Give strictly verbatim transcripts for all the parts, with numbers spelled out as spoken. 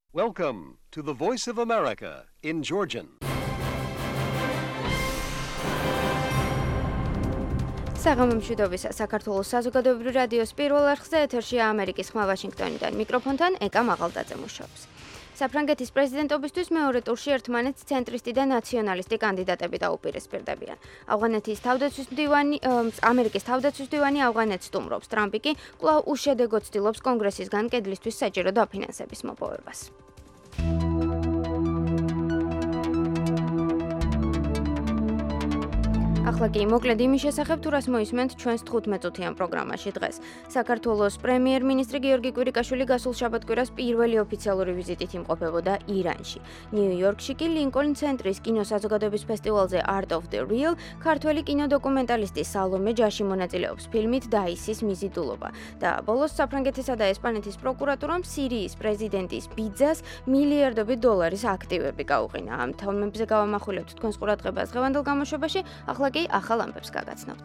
Welcome to the Voice of America in Georgian. საღამომშვიდობისა საქართველოს საზოგადოებრივი რადიოს პირველ არხზე ეთერშია ამერიკის ხმა ვაშინგტონიდან. მიკროფონთან ეკა მაღალდაძე მუშაობს. საფრანგეთის პრეზიდენტობისთვის მეორე ტურში ერთმანეთს ცენტრისტი და ნაციონალისტი კანდიდატები დაუპირისპირდებიან. ავღანეთის თავდაცვის მდივანი, ამერიკის თავდაცვის მდივანი ავღანეთს სტუმრობს. ტრამპი კი კვლავ უშედეგოდ ცდილობს კონგრესისგან კედლისთვის საჭირო დაფინანსების მოპოვებას. ახლა კი მოკლედ იმის შესახებ, თუ რას მოისმენთ ჩვენს თხუთმეტ-წუთიან პროგრამაში დღეს. საქართველოს პრემიერ-მინისტრი გიორგი კვირიკაშვილი გასულ შაბათ-კვირას პირველი ოფიციალური ვიზიტით იმყოფებოდა ირანში. ნიუ-იორკში კი ლინკოლნ ცენტრის კინოსაზოგადოების ფესტივალზე Art of the Real ქართველი კინოდოკუმენტალისტი სალომე ჯაში მონაწილეობს ფილმით დაისის მიზიდულობა. და ბოლოს საფრანგეთისა და ესპანეთის პროკურატურამ სირიის პრეზიდენტის ბიძას მილიარდობით დოლარის აქტივები გაუყინა. ამ თემებზე გავამახვილებთ თქვენს ყურადღებას დღევანდელ გამოშვებაში. ახლა კი ახალ ამბებს გაგაცნობთ.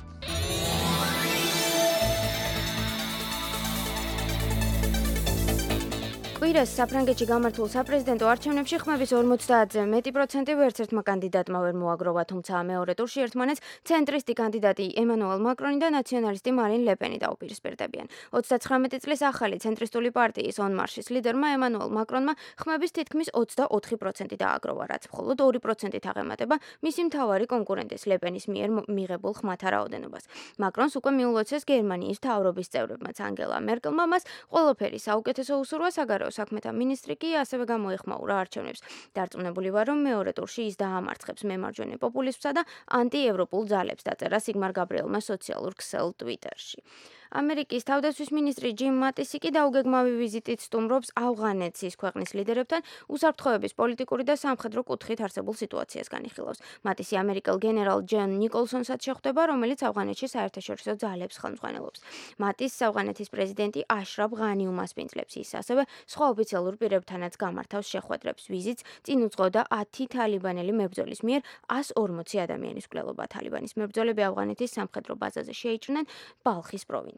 კვირას საფრანგეთში გამართულ საპრეზიდენტო არჩევნებში ხმების ორმოცდაათზე მეტი პროცენტი ვერც ერთმა კანდიდატმა ვერ მოაგროვა, თუმცა მეორე ტურში ერთმანეთს ცენტრისტი კანდიდატი ემანუელ მაკრონი და ნაციონალისტი მარინ ლეპენი დაუპირისპირდებიან. ოცდაცხრამეტი წლის ახალი ცენტრისტული პარტიის On Marche-ის ლიდერმა ემანუელ მაკრონმა ხმების თითქმის ოცდაოთხი პროცენტი დააგროვა, რაც მხოლოდ ორი პროცენტით აღემატება მისი მთავარი კონკურენტის ლეპენის მიერ მიღებულ ხმათა რაოდენობას. მაკრონს უკვე მიულოცეს გერმანიის მთავრობის წევრებმაც ანგელა მერკელმა მას ყველაფერი საუკეთესო უსურვა, საგარეო საქმეთა მინისტრი კი ასევე გამოეხმაურა არჩევნებს. დარწმუნებული ვარ, რომ მეორე ტურში ის დაამარცხებს მემარჯვენე პოპულიზმსა და ანტიევროპულ ძალებს, დაწერა სიგმარ გაბრიელმა სოციალურ ქსელ Twitter-ში. ამერიკის თავდაცვის მინისტრი ჯიმ მატისი კი დაუგეგმავი ვიზიტით სტუმრობს ავღანეთს ის ქვეყნის ლიდერებთან უსაფრთხოების პოლიტიკური და სამხედრო კუთხით არსებულ სიტუაციას განიხილავს. მატისი ამერიკელ გენერალ ჯონ ნიკოლსონსაც შეხვდება, რომელიც ავღანეთში საერთაშორისო ძალებს ხელმძღვანელობს. მატისს ავღანეთის პრეზიდენტი აშრაფ ღანი უმასპინძლებს. ის ასევე სხვა ოფიციალურ პირებთანაც გამართავს შეხვედრებს. ვიზიტს წინ უძღოდა ათი თალიბანელი მებრძოლის მიერ ასი ორმოცი ადამიანის მკვლელობა. თალიბანის მებრძოლები ავღანეთის სამხედრო ბაზაზე შეიჭრნენ ბალხის პროვინციაში.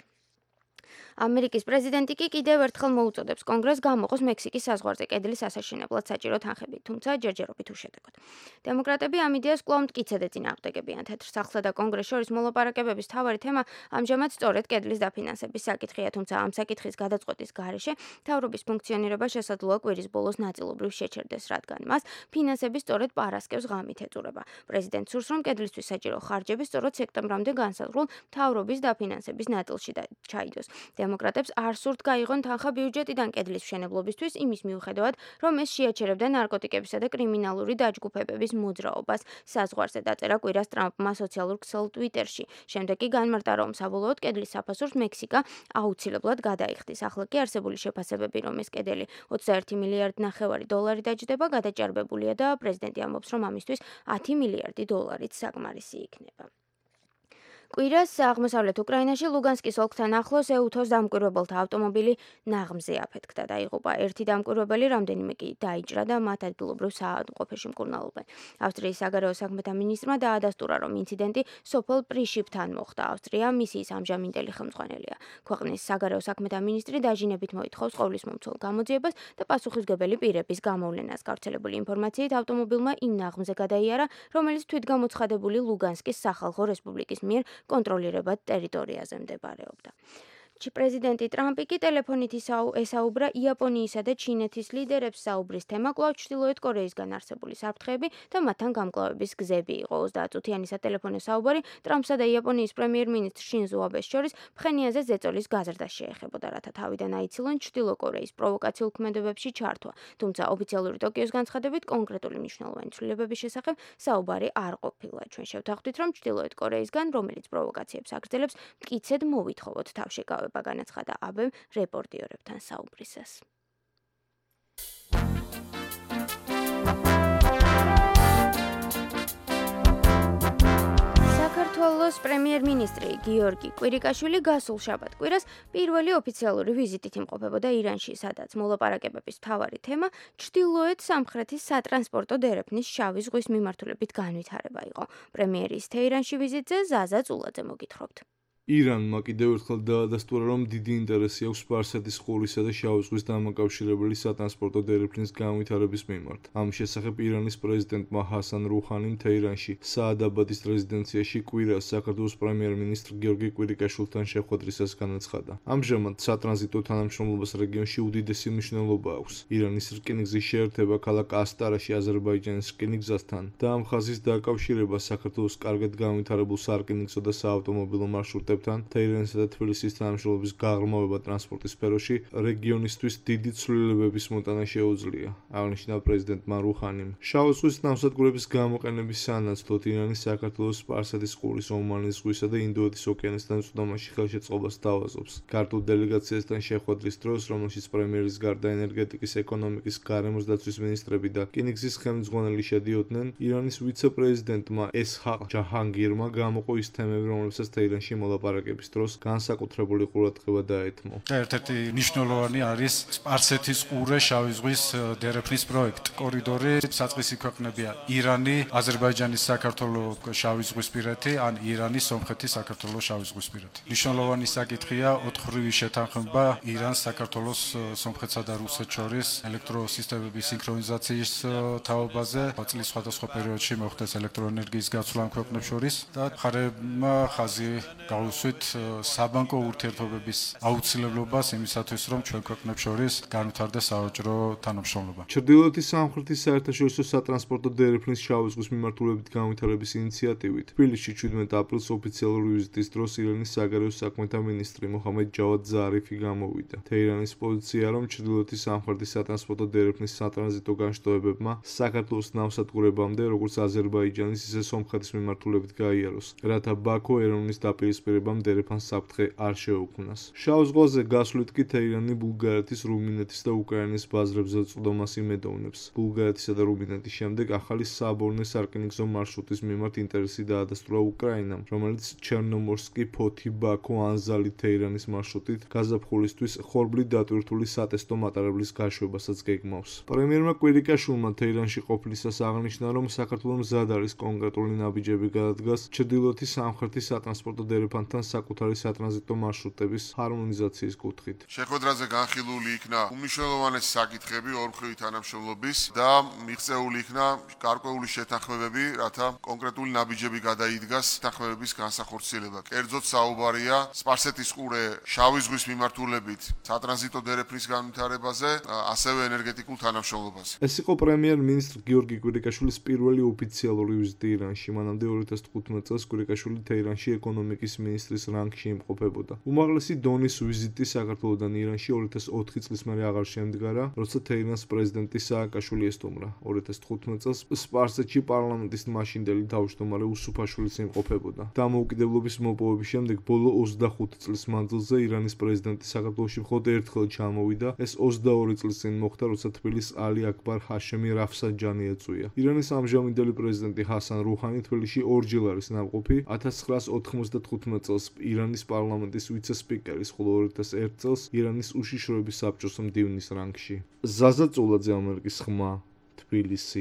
ამერიკის პრეზიდენტი კი კიდევ ერთხელ მოუწოდებს კონგრესს გამოყოს მექსიკის საზღვარზე კედლის ასაშენებლად საჭირო თანხები, თუმცა ჯერჯერობით უშედეგოდ. დემოკრატები ამ იდეას კვლავ მტკიცედ ეწინააღმდეგებიან. თეთრ სახლსა და კონგრესს შორის მოლაპარაკებების მთავარი თემა ამჟამად სწორედ კედლის დაფინანსების საკითხია, თუმცა ამ საკითხის გადაწყვეტის გარეშე მთავრობის ფუნქციონირება შესაძლოა კვირის ბოლოს ნაწილობრივ შეჩერდეს, რადგან მას ფინანსები სწორედ პარასკევს ღამით ეწურება. პრეზიდენტს სურს, რომ კედლისთვის საჭირო ხარჯები სწორედ სექტემბრამდე განსაზღვრულ მთავრობის დაფინანსების ნაწილში ჩაიდოს. დემოკრატებს არ სურთ გაიღონ თანხა ბიუჯეტიდან კედლის მშენებლობისთვის, იმის მიუხედავად, რომ ეს შეაჩერებდა ნარკოტიკებისა და კრიმინალური დაჯგუფებების მოძრაობას საზღვარზე, დაწერა კვირას ტრამპმა სოციალურ ქსელ Twitter-ში. შემდეგ კი განმარტა, რომ საბოლოოდ კედლის საფასურს მექსიკა აუცილებლად გადაიხდის. ახლა კი არსებული შეფასებები, რომ ეს კედელი ოცდაერთი მილიარდი ნახევარი დოლარი დაჯდება, გადაჭარბებულია და პრეზიდენტი ამბობს, რომ ამისთვის ათი მილიარდი დოლარით საკმარისი იქნება. კვირას აღმოსავლეთ უკრაინაში ლუგანსკის ოლქთან ახლოს ეუთოს დამკვირვებელთა ავტომობილი ნაღმზე აფეთქდა. დაიღუპა ერთი დამკვირვებელი, რამდენიმე კი დაიჭრა და მათ ადგილობრივ საავადმყოფოში მკურნალობენ. ავსტრიის საგარეო საქმეთა მინისტრმა დაადასტურა, რომ ინციდენტი სოფელ პრიშიპთან მოხდა. ავსტრია მისიის ამჟამინდელი ხელმძღვანელია. ქვეყნის საგარეო საქმეთა მინისტრი დაჟინებით მოითხოვს ყოვლისმომცველ გამოძიებას და პასუხისმგებელი პირების გამოვლენას. გავრცელებული ინფორმაციით ავტომობილმა იმ ნაღმზე გადაიარა, რომელიც თვითგამოცხადებული ლუგანსკის სახალხო რესპუბლიკის მიერ კონტროლირებად ტერიტორიაზე მდებარეობდა. პრეზიდენტი ტრამპი კი ტელეფონით ესაუბრა იაპონიისა და ჩინეთის ლიდერებს. საუბრის თემა კვლავ ჩრდილოეთ კორეისგან არსებული საფრთხეები და მათთან გამკლავების გზები იყო. ოცდაათწუთიანი სატელეფონო საუბარი ტრამპსა და იაპონიის პრემიერ-მინისტრ შინზო აბეს შორის ფხენიაზე ზეწოლის გაზრდას შეეხებოდა, რათა თავიდან აიცილონ ჩრდილო კორეის პროვოკაციულ ქმედებებში ჩართვა. თუმცა ოფიციალური ტოკიოს განცხადებით კონკრეტული მნიშვნელოვანი ცვლილებების შესახებ საუბარი არ ყოფილა. ჩვენ შევთანხმდით, რომ ჩრდილოეთ კორეისგან, რომელიც პროვოკაციებს აგრძელებს, მტკიცედ მოვითხოვოთ თავშეკავება, განაცხადა აბემ რეპორტიორებთან საუბრისას. საქართველოს პრემიერ-მინისტრი გიორგი კვირიკაშვილი გასულ შაბათ-კვირას პირველი ოფიციალური ვიზიტით იმყოფებოდა ირანში, სადაც მოლაპარაკებების მთავარი თემა ჩრდილოეთ სამხრეთის სატრანსპორტო დერეფნის შავი ზღვის მიმართულებით განვითარება იყო. პრემიერის თეირანში ვიზიტზე ზაზა წულაძე მოგითხრობთ. ირანმა კიდევ ერთხელ დაადასტურა, რომ დიდი ინტერესი აქვს სპარსეთის ყურისა და შავი ზღვის დამაკავშირებელი სატრანსპორტო დერეფნის განვითარების მიმართ. ამ შესახებ ირანის პრეზიდენტმა ჰასან რუჰანიმ თეირანში, საად-აბადის რეზიდენციაში კვირას საქართველოს პრემიერ-მინისტრ გიორგი კვირიკაშვილთან შეხვედრისას განაცხადა. ამჟამად სატრანზიტო თანამშრომლობას რეგიონში უდიდესი მნიშვნელობა აქვს. ირანის რკინიგზის შეერთება ქალაქ ასტარაში აზერბაიჯანის რკინიგზასთან და ამ ხაზის დაკავშირება საქართველოს კარგად განვითარებულ სარკინიგზო და საავტომობილო მარშრუტებთან თეირანსა და თბილისის თანამშრომლობის გაღრმავება ტრანსპორტის სფეროში რეგიონისთვის დიდი ცვლილებების მოტანა შეუძლია, აღნიშნა პრეზიდენტმა რუჰანიმ. შავი ზღვის ნავსადგურების გამოყენების სანაცვლოდ ირანი საქართველოს სპარსეთის ყურის, ომანის ზღვისა და ინდოეთის ოკეანესთან წვდომაში ხელშეწყობას სთავაზობს. ქართულ დელეგაციასთან შეხვედრის დროს, რომელშიც პრემიერის გარდა ენერგეტიკის, ეკონომიკის, გარემოს დაცვის მინისტრები და რკინიგზის ხელმძღვანელი შედიოდნენ, ირანის ვიცე-პრეზიდენტმა ესჰაყ ჯაჰანგირმა გამოყო ის თემები, რომლებსაც თეირანში მოლაპარაკების დროს განსაკუთრებული ყურადღება დაეთმო. ერთ-ერთი მნიშვნელოვანი არის სპარსეთის ყურე შავი ზღვის დერეფნის პროექტი. კორიდორი საწყისი ქვეყნებია ირანი, აზერბაიჯანი, საქართველოს შავი ზღვისპირეთი, ან ირანი, სომხეთი, საქართველოს შავი ზღვისპირეთი. მნიშვნელოვანი საკითხია ოთხრივი შეთანხმება ირანს, საქართველოს, სომხეთსა და რუსეთს შორის ელექტროსისტემების სინქრონიზაციის თაობაზე. წლის სხვადასხვა პერიოდში მოხდეს ელექტროენერგიის გაცვლა ამ ქვეყნებს შორის და მხარეებმა ხაზი გავუსვით საბანკო ურთიერთობების აუცილებლობას იმისათვის, რომ ჩვენ ქვეყნებს შორის განვითარდეს სავაჭრო თანამშრომლობა. ჩრდილოეთის სამხრეთის საერთაშორისო სატრანსპორტო დერეფნის შავი ზღვის მიმართულებით განვითარების ინიციატივით თბილისში ჩვიდმეტ აპრილს ოფიციალური ვიზიტის დროს ირანის საგარეო საქმეთა მინისტრი მოჰამედ ჯავად ზარიფი გამოვიდა. თეირანის პოზიციაა, რომ ჩრდილოეთის სამხრეთის სატრანსპორტო დერეფნის სატრანზიტო განშტოებებმა საქართველოს ნავსადგურებამდე, როგორც აზერბაიჯანის, ისე სომხეთის მიმართულებით გაიაროს, რათა ბაქო ერევნის დაპირისპირებამ დერეფანს საფრთხე არ შეუქმნას. შავ ზღვაზე გასვლით კი თეირანი ბულგარეთის, რუმინეთის და უკრაინის ბაზრებზე წვდომას იმედოვნებს. ბულგარეთისა და რუმინეთის შემდეგ ახალი საბორნე სარკინიგზო მარშრუტის მიმართ ინტერესი დაადასტურა უკრაინამ, რომელიც ჩერნომორსკი, ფოთი, ბაქო, ანზალი, თეირანის მარშრუტით გაზაფხულისთვის ხორბლით დატვირთული სატესტო მატარებლის გაშვებასაც გეგმავს. პრემიერმა კვირიკაშვილმა თეირანში ყოფნისას აღნიშნა, რომ საქართველოს მზად არის კონკრეტული ნაბიჯები გადადგას ჩრდილოეთის სამხრეთის სატრანსპორტო დერეფანთან საკუთარი სატრანზიტო მარშრუტების ჰარმონიზაციის კუთხით. შეხვედრაზე განხილული იქნა უმნიშვნელოვანესი საკითხები ორმხრივი თანამშრომლობის და მიღწეული იქნა გარკვეული შეთანხმებები, რათა კონკრეტული ნაბიჯები გადაიდგას შეთანხმებების განსახორციელებლად. კერძოდ საუბარია სპარსეთის ყურე შავი ზღვის მიმართულებით სატრანზიტო დერეფნის განვითარებაზე, ასევე ენერგეტიკულ თანამშრომლობაზე. ეს იყო პრემიერ-მინისტრ გიორგი კვირიკაშვილის პირველი ოფიციალური ვიზიტი ირანში. მანამდე ორი ათას თხუთმეტ წელს კვირიკაშვილი თეირანში ეკონომიკის მინისტრის რანგში იმყოფებოდა. უმაღლესი დონის ვიზიტი საქართველოდან ირანში ორი ათას ოთხი წლის მერე აღარ შემდგარა, როცა თეირანს პრეზიდენტი სააკაშვილი ესტუმრა. ორი ათას თხუთმეტ წელს სპარსეთში პარლამენტის მაშინდელი თავმჯდომარე უსუფაშვილიც იმყოფებოდა. დამოუკიდებლობის მოპოვების შემდეგ ბოლო ოცდახუთი წლის მანძილზე ირანის პრეზიდენტი საქართველოში მხოლოდ ერთხელ ჩამოვიდა. ეს ოცდაორი წლის წინ მოხდა, როცა თბილისს ალი აკბარ ჰაშემი რაფსანჯანი ეწვია. ირანის ამჟამინდელი პრეზიდენტი ჰასან რუჰანი თბილისში ორჯერ არის ნამყოფი. ათას ცხრაას ოთხმოცდათხუთმეტ წელს ირანის პარლამენტის ვიცე-სპიკერის, ხოლო ორი ათას ერთ წელს ირანის უშიშროების საბჭოს მდივნის რანგში. ზაზა წულაძე, ამერიკის ხმა, თბილისი.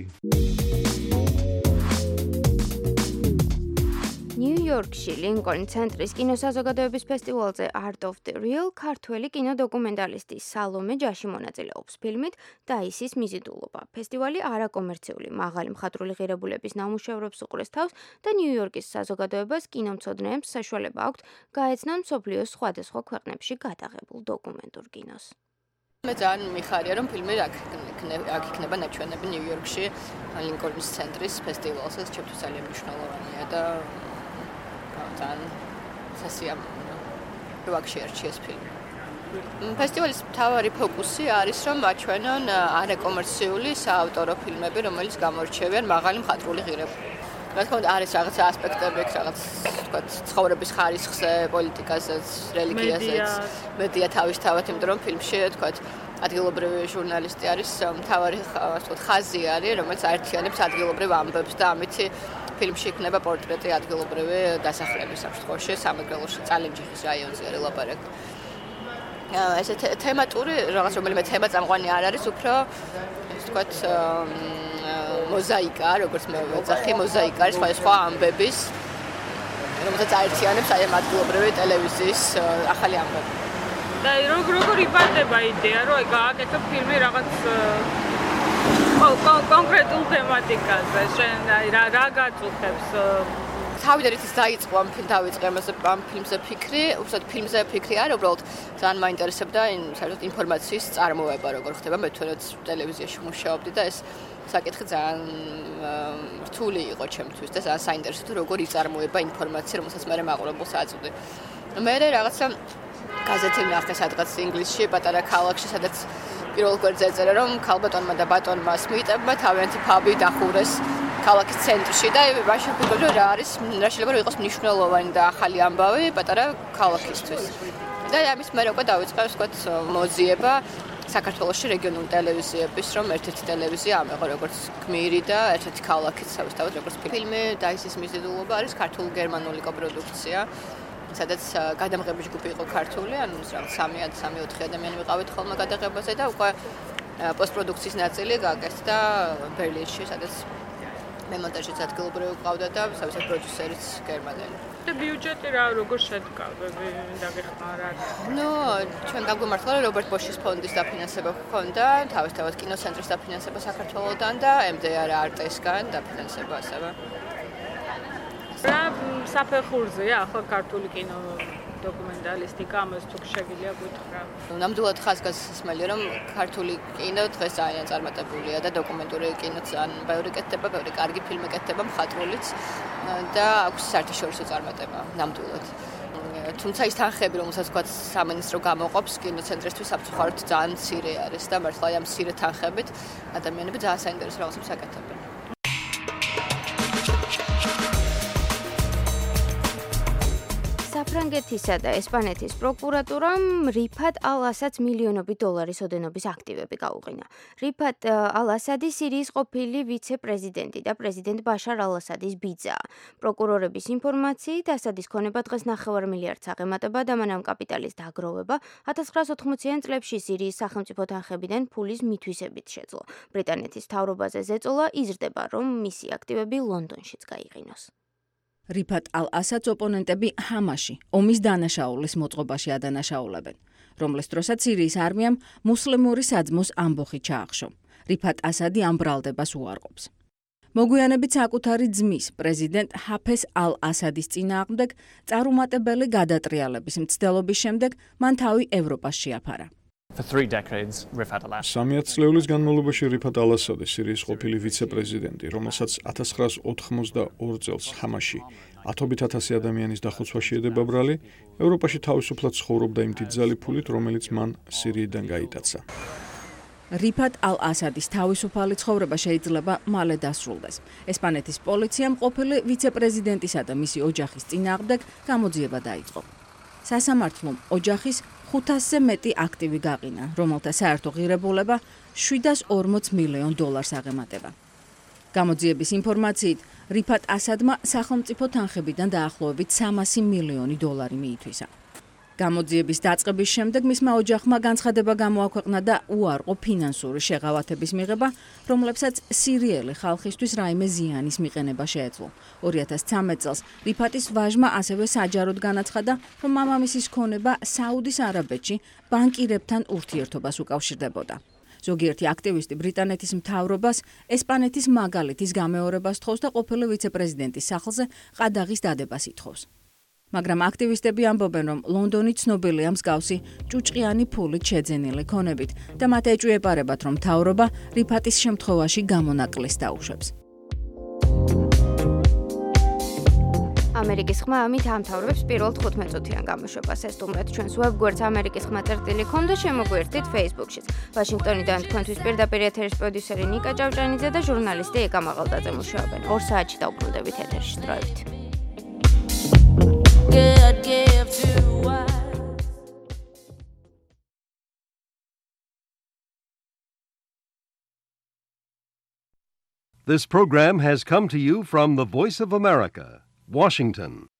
ნიუ-იორკში ლინკოლნის ცენტრის კინოსაზოგადოების ფესტივალზე Art of the Real ქართველი კინოდოკუმენტალისტი სალომე ჯაში მონაწილეობს ფილმით დაისის მიზიდულობა. ფესტივალი არაკომერციული, მაღალი მხატვრული ღირებულების ნამუშევრებს უყურეს თავს და ნიუ-იორკის საზოგადოებას კინომცოდნეებს საშუალება აქვთ გაეცნონ მსოფლიოს სხვადასხვა ქვეყნებში გადაღებულ დოკუმენტურ კინოს. მე ძალიან მიხარია, რომ ფილმი აქ იქნება ნაჩვენები ნიუ-იორკში ლინკოლნის ცენტრის ფესტივალზე, ეს ჩემთვის ძალიან მნიშვნელოვანია და ძალიან სასიამოვნოა, რომ აქ შეარჩიეს ფილმი. ფესტივალის მთავარი ფოკუსი არის, რომ აჩვენონ არაკომერციული საავტორო ფილმები, რომელიც გამორჩევიან მაღალი მხატვრული ღირებულებით. რა თქმა უნდა, არის რაღაც ასპექტები, რაღაც თქვა ცხოვრების ხარისხზე, პოლიტიკაზეც, რელიგიაზეც, მედია თავისთავად, იმიტომ რომ ფილმში თქვა ადგილობრივი ჟურნალისტი არის მთავარი ასე ხაზი არის, რომელიც აერთიანებს ადგილობრივ ამბებს და ამით ფილმში იქნება პორტრეტი ადგილობრივი დასახლების სამშობლოში, სამეგრელოში, წალენჯიხის რაიონზე არის ლაპარაკი. ესე თემატური რაღაც რომელიმე თემა წამყვანი არ არის, უფრო ასე ვთქვათ მოზაიკა, როგორც მე ვეძახი, მოზაიკა არის სხვადასხვა ამბების რომელსაც აერთიანებს აი ამ ადგილობრივი ტელევიზიის ახალი ამბები. და როგორ როგორ იბადება იდეა, რომ აი გააკეთო ფილმი რაღაც კონკრეტულ თემატიკაზე, შენ აი რა რა გაწუხებს? თავიდან ის დაიწყო ამ ფილმ დავიწყე ამაზე ამ ფილმზე ფიქრი, უბრალოდ ფილმზე ფიქრი არა, უბრალოდ ძალიან მაინტერესებდა საერთოდ ინფორმაციის წარმოება, როგორ ხდება, მე თვითონაც ტელევიზიაში მუშაობდი და ეს საკითხი ძალიან რთული იყო ჩემთვის და ძალიან საინტერესო თუ როგორ იწარმოება ინფორმაცია, რომელსაც მე მაყურებელს აწვდი. მე რაღაცა გაზეთი ვნახე სადღაც ინგლისში, პატარა ქალაქში, სადაც პირველ გვერდზე ეწერა, რომ ქალბატონმა და ბატონმა სმიტებმა თავიანთი ფაბი დახურეს ქალაქის ცენტრში და მაშინ ვფიქრობ, რომ რა არის, რა შეიძლება რომ იყოს მნიშვნელოვანი და ახალი ამბავი პატარა ქალაქისთვის. და ამის მერე უკვე დავიწყე, ვთქვათ, მოძიება საქართველოში რეგიონული ტელევიზიების, რომ ერთ-ერთი ტელევიზია ამეღო როგორც გმირი და ერთ-ერთი ქალაქიც თავისთავად როგორც ფილმი და ისის მიზიდულობა არის ქართულ-გერმანული კოპროდუქცია. სადაც გადამღები ჯგუფი იყო ქართული, ანუ რაღაც სამი ოთხი ადამიანი ვიყავით ხოლმე გადაღებაზე და უკვე პოსტპროდუქციის ნაწილი გაკეთდა ბერლინში, სადაც მემონტაჟიც ადგილობრივი ყავდა და თავისად პროდიუსერიც გერმანელი. და ბიუჯეტი რა როგორ შედგა? დაგეხმარა. ნუ, ჩვენ გაგვიმართლა რომ რობერტ ბოშის ფონდის დაფინანსება ჰქონდა, თავისთავად კინოცენტრის დაფინანსება საქართველოსთან და ემ დე არ არტესგან დაფინანსება ასევე. რა საფეხურზეა ახლა ქართული კინო დოკუმენტალისტიკა, ამას თუ შეგიძლია გითხრა? ნამდვილად ხაზგასმელია, რომ ქართული კინო დღეს ძალიან წარმატებულია და დოკუმენტური კინო ძალიან ბევრი კეთდება, ბევრი კარგი ფილმი კეთდება, მხატვრულიც და აქვს საერთაშორისო წარმატება ნამდვილად. თუმცა ის თანხები, რომელსაც თქვა სამინისტრო გამოყოფს კინოცენტრისთვის საფრთხოდ ძალიან მცირე არის და მართლა ამ მცირე თანხებით ადამიანები ძალიან საინტერესო რაღაცებს აკეთებენ. საფრანგეთისა და ესპანეთის პროკურატურამ რიფატ ალ-ასადს მილიონობით დოლარის ოდენობის აქტივები გაუყინა. რიფატ ალ-ასადი სირიის ყოფილი ვიცე-პრეზიდენტი და პრეზიდენტ ბაშარ ალ-ასადის ბიძაა. პროკურორების ინფორმაციით, ასადის ქონება დღეს ნახევარ მილიარდს აღემატება და მან ამ კაპიტალის დაგროვება ათას ცხრაას ოთხმოციან წლებში სირიის სახელმწიფო თანხებიდან ფულის მითვისებით შეძლო. ბრიტანეთის მთავრობაზე ზეწოლა იზრდება, რომ მისი აქტივები ლონდონშიც გაიყინოს. რიფატ ალ-ასადს ოპონენტები ჰამაში, ომის დანაშაულის მოწყობაში ადანაშაულებენ, რომლის დროსაც სირიის არმიამ მუსლიმური საძმოს ამბოხი ჩაახშო. რიფატ ასადი ამ ბრალდებას უარყოფს. მოგვიანებით საკუთარი ძმის, პრეზიდენტ ჰაფეზ ალ-ასადის წინააღმდეგ წარუმატებელი გადატრიალების მცდელობის შემდეგ მან თავი ევროპას შეაფარა. სამი ათწლეულის განმავლობაში რიფატ ალ-ასადი, სირიის ყოფილი ვიცე-პრეზიდენტი, რომელსაც ათას ცხრაას ოთხმოცდაორ წელს ჰამაში ათობით ათასი ადამიანის დახოცვაში ედება ბრალი, ევროპაში თავისუფლად ცხოვრობდა იმ დიდძალი ფულით, რომელიც მან სირიიდან გაიტაცა. რიფატ ალ-ასადის თავისუფალი ცხოვრება შეიძლება მალე დასრულდეს. ესპანეთის პოლიციამ ყოფილი ვიცე-პრეზიდენტისა და მისი ოჯახის წინააღმდეგ გამოძიება დაიწყო. სასამართლომ ოჯახის ხუთასზე მეტი აქტივი გაყინა, რომელთა საერთო ღირებულება შვიდას ორმოც მილიონ დოლარს აღემატება. გამოძიების ინფორმაციით, რიფატ ასადმა სახელმწიფო თანხებიდან დაახლოებით სამასი მილიონი დოლარი მიითვისა. გამოძიების დაწყების შემდეგ მისმა ოჯახმა განცხადება გამოაქვეყნა და უარყო ფინანსური შეღავათების მიღება, რომლებსაც სირიელი ხალხისთვის რაიმე ზიანის მიყენება შეეძლო. ორი ათას ცხრამეტ წელს რიფატის ვაჟმა ასევე საჯაროდ განაცხადა, რომ მამამისის ქონება საუდის არაბეთში ბანკირებთან ურთიერთობას უკავშირდებოდა. ზოგიერთი აქტივისტი ბრიტანეთის მთავრობას ესპანეთის მაგალითის გამეორებას თხოვს და ყოფილი ვიცე-პრეზიდენტის სახლზე ყადაღის დადებას ითხოვს. მაგრამ აქტივისტები ამბობენ, რომ ლონდონი ცნობილია მსგავსი ჭუჭყიანი ფულით შეძენილი ქონებით და მათ ეჭვიებარებათ, რომ მთავრობა რიფატის შემთხვევაში გამონაკლისს დაუშვებს. ამერიკის ხმა ამით ამთავრებს პირველ თხუთმეტ წუთიან გამოშვებას. ეს სტუმრად ჩვენს ვებგვერდს ამერიკის ხმა წერტილი ქონ და შემოგვიერთდით Facebook-შიც. ვაშინგტონიდან თქვენთვის პირდაპირ ეთერის პროდიუსერი ნიკა ჭავჭანიძე და ჟურნალისტი ეკა მაღალდაძე მუშაობენ. ორ საათში დავბრუნდებით ეთერში დროებით. Good give to us. This program has come to you from the Voice of America, Washington.